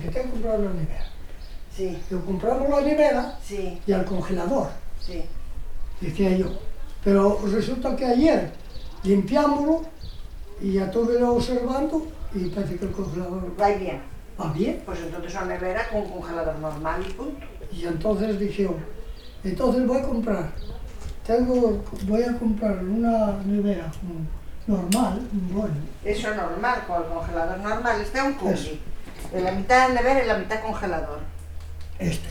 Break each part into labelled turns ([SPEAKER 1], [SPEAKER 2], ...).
[SPEAKER 1] que tengo que comprar una nevera.
[SPEAKER 2] Sí.
[SPEAKER 1] Yo compramos la nevera
[SPEAKER 2] Sí.
[SPEAKER 1] y al congelador,
[SPEAKER 2] Sí.
[SPEAKER 1] decía yo. Pero resulta que ayer limpiámoslo y ya estuve observando y parece que el congelador
[SPEAKER 2] Va bien.
[SPEAKER 1] va bien.
[SPEAKER 2] Pues entonces una nevera con un congelador normal y punto.
[SPEAKER 1] Y entonces dije yo, entonces voy a comprar una nevera normal, bueno.
[SPEAKER 2] Eso es normal, con el congelador normal. Este es un
[SPEAKER 1] Eso.
[SPEAKER 2] combi. En la mitad nevera y la mitad congelador.
[SPEAKER 1] Este.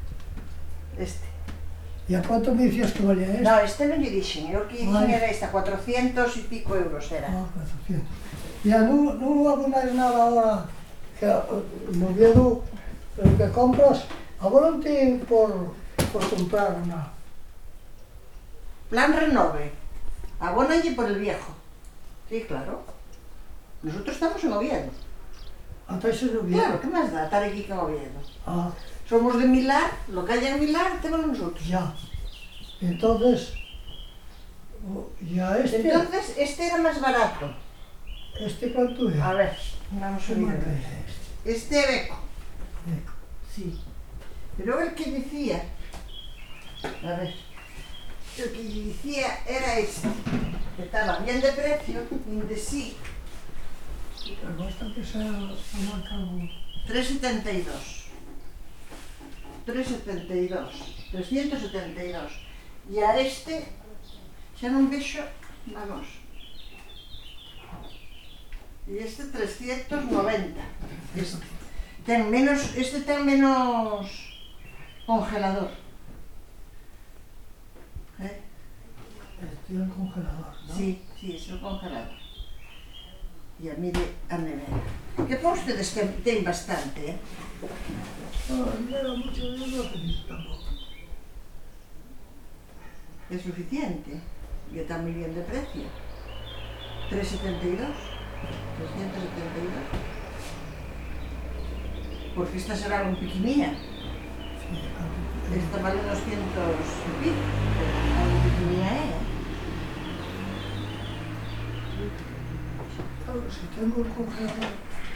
[SPEAKER 2] Este.
[SPEAKER 1] ¿Y a cuánto me decías que valía este?
[SPEAKER 2] No, este no lle dixen. Eu que lle dixen
[SPEAKER 1] Vale.
[SPEAKER 2] era esta, 400 y pico euros era.
[SPEAKER 1] Ah, 400. Ya no hago nada ahora, que moviendo lo que compras, ahora no te por comprar una.
[SPEAKER 2] Plan renove. Abónalle por el viejo. Sí, claro. Nosotros estamos en Oviedo.
[SPEAKER 1] Hasta ese no viene.
[SPEAKER 2] Claro, ¿qué más da estar aquí que en Oviedo?
[SPEAKER 1] Ah,
[SPEAKER 2] Somos de Milar, lo que haya en Milar, tenemos nosotros.
[SPEAKER 1] ya. Entonces, ya
[SPEAKER 2] Entonces, este era más barato.
[SPEAKER 1] ¿este cuánto es?
[SPEAKER 2] A ver, vamos a
[SPEAKER 1] ¿Qué marca
[SPEAKER 2] ver.
[SPEAKER 1] es
[SPEAKER 2] Este Beco.
[SPEAKER 1] este?
[SPEAKER 2] Sí. Pero el que decía, a ver, el que decía era este, que estaba bien de precio, de sí,
[SPEAKER 1] Pero basta que sea la marca
[SPEAKER 2] 372. 372. 372. E a este, xa non vexo, vamos. E este 390. Este ten menos congelador.
[SPEAKER 1] este es el congelador, ¿no?
[SPEAKER 2] Sí, sí, es el congelador. E a mire a nevera. Que para ustedes ten bastante, eh?
[SPEAKER 1] No, no era mucho, yo no necesito tampoco.
[SPEAKER 2] Es suficiente. Y está muy bien de precio. 372. 372. Porque esta será algo pequeñilla.
[SPEAKER 1] Sí, algo
[SPEAKER 2] Esta vale 200 y pico. Algo pequeñilla, ¿eh?
[SPEAKER 1] Claro, si tengo el congelador.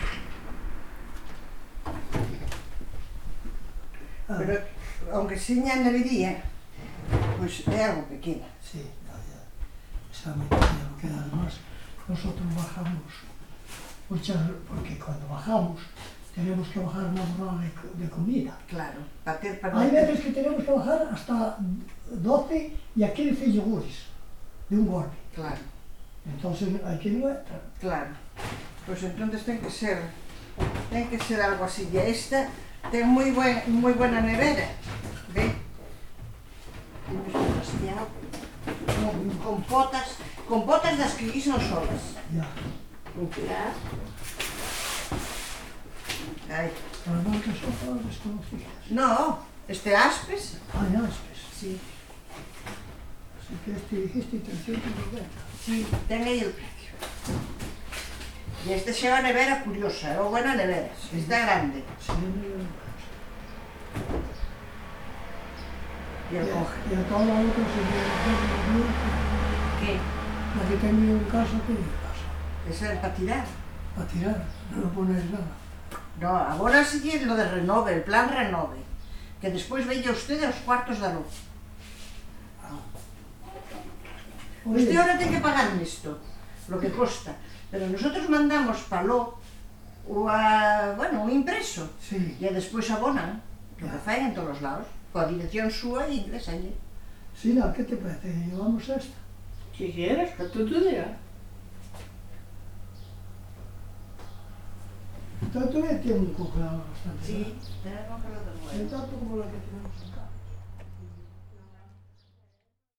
[SPEAKER 2] Pero, aunque seña nevería, pues es algo pequeño.
[SPEAKER 1] Sí, no, ya. Esa me tenía que además nosotros bajamos porque cuando bajamos tenemos que bajar una borrada de comida.
[SPEAKER 2] Claro, para
[SPEAKER 1] Hay veces que tenemos que bajar hasta 12 y a 15 yogures de un golpe.
[SPEAKER 2] Claro,
[SPEAKER 1] Entonces hay que no entra.
[SPEAKER 2] claro. Pues entonces ten que ser algo así. Y esta ten muy buena nevera. ¿Ve? Con potas das que guisan solas.
[SPEAKER 1] Ya.
[SPEAKER 2] Ai.
[SPEAKER 1] Las marcas son todas desconocidas.
[SPEAKER 2] No, este Aspes.
[SPEAKER 1] Hay aspes.
[SPEAKER 2] Sí.
[SPEAKER 1] Así que este dijiste 390.
[SPEAKER 2] Sí, ten aí el precio. E este xa é unha nevera curiosa, é unha buena nevera. Esta é grande.
[SPEAKER 1] Sí,
[SPEAKER 2] E el coge.
[SPEAKER 1] y a todas las otras se me
[SPEAKER 2] Que?
[SPEAKER 1] la que tengo en casa, tengo en casa.
[SPEAKER 2] Esa é para tirar.
[SPEAKER 1] A tirar, no pones nada.
[SPEAKER 2] No, agora sigue lo de renove, el plan renove. Que despois veía usted os cuartos da luz. Usted ahora ten que pagar nisto, lo que costa. Pero nosotros mandamos palo un impreso.
[SPEAKER 1] Sí.
[SPEAKER 2] E despois abonan, lo que faen en todos os lados, coa dirección súa e ingresalle.
[SPEAKER 1] Sí, no, ¿qué te parece? ¿Llevamos esta?
[SPEAKER 3] Si quieres, que tú dirás.
[SPEAKER 1] Entonces todavía tiene un congelador bastante.
[SPEAKER 2] Sí, ten congelador
[SPEAKER 1] grande. Tanto como la que tenemos en casa.